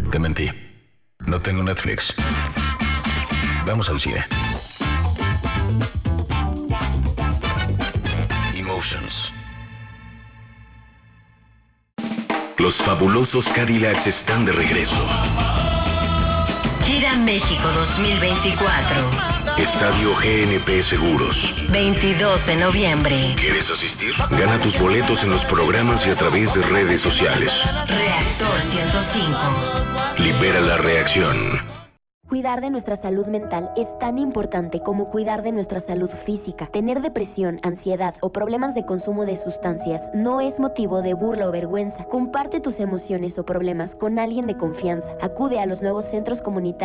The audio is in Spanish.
Te mentí. No tengo Netflix. Vamos al cine. Emotions. Los fabulosos Cadillacs están de regreso. Gira México 2024. Estadio GNP Seguros. 22 de noviembre. ¿Quieres asistir? Gana tus boletos en los programas y a través de redes sociales. Reactor 105. Libera la reacción. Cuidar de nuestra salud mental es tan importante como cuidar de nuestra salud física. Tener depresión, ansiedad o problemas de consumo de sustancias no es motivo de burla o vergüenza. Comparte tus emociones o problemas con alguien de confianza. Acude a los nuevos centros comunitarios